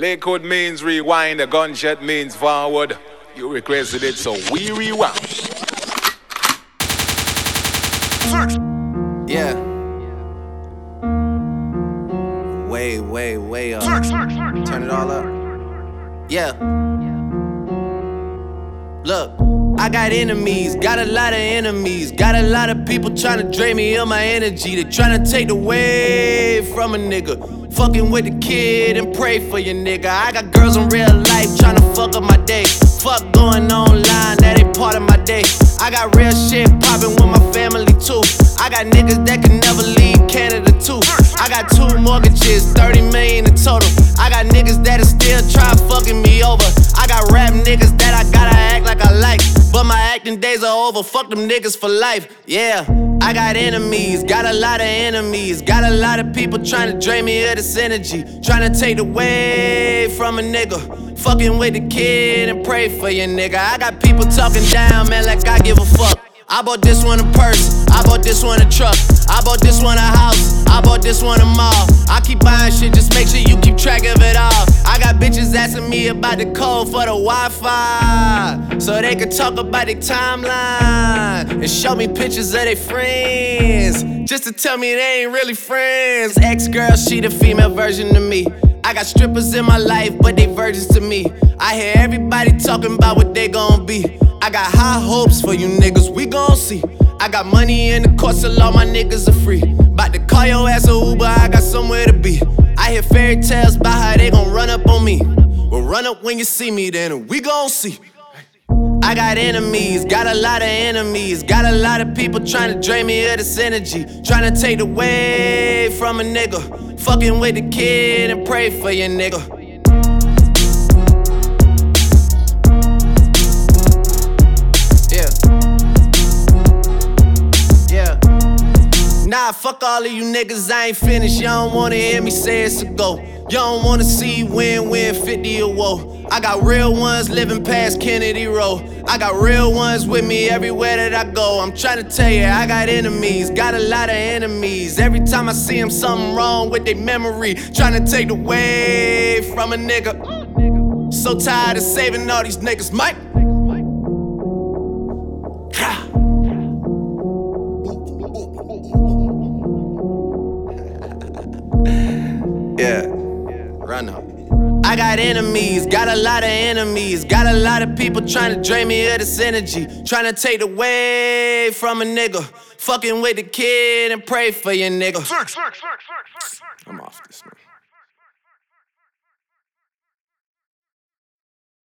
Lakewood means rewind, the gunshot means forward. You requested it, so we rewind. Yeah. Way up. Turn it all up. Yeah. Look, I got enemies, got a lot of enemies. Got a lot of people tryna drain me of my energy. They tryna take away from a nigga. Fucking with the kid and pray for your nigga. I got girls in real life tryna fuck up my day. Fuck going online, that ain't part of my day. I got real shit poppin' with my family too. I got niggas that can never leave Canada too. I got 2 mortgages, 30 million in total. I got niggas that'll still try fucking me over. I got rap niggas that I gotta act like I like, but my acting days are over, fuck them niggas for life. Yeah, I got enemies, got a lot of enemies. Got a lot of people trying to drain me of this energy, trying to take away from a nigga. Fucking with the kid and pray for your nigga. I got people talking down, man, like I give a fuck. I bought this one a purse, I bought this one a truck, I bought this one a house, I bought this one a mall. I keep buying shit, just make sure you keep track of it all. I got bitches asking me about the code for the Wi-Fi, so they can talk about their timeline and show me pictures of their friends, just to tell me they ain't really friends. Ex-girl, she the female version of me. I got strippers in my life, but they virgins to me. I hear everybody talking about what they gon' be. I got high hopes for you niggas, we gon' see. I got money in the course, so all my niggas are free. Bout to call your ass a Uber, I got somewhere to be. I hear fairy tales about how they gon' run up on me. Well, run up when you see me, then we gon' see. I got enemies, got a lot of enemies. Got a lot of people trying to drain me of this energy, trying to take away from a nigga. Fucking with the kid and pray for your nigga. Nah, fuck all of you niggas, I ain't finished. You don't wanna hear me say it's a go. You don't wanna see win 50 or woe. I got real ones living past Kennedy Road. I got real ones with me everywhere that I go. I'm tryna tell you, I got enemies, got a lot of enemies. Every time I see them, something wrong with their memory, tryna take away from a nigga. So tired of saving all these niggas, Mike. Yeah, run up. I got enemies, got a lot of enemies. Got a lot of people trying to drain me of this energy, trying to take away from a nigga. Fucking with the kid and pray for your nigga. I'm off this, man.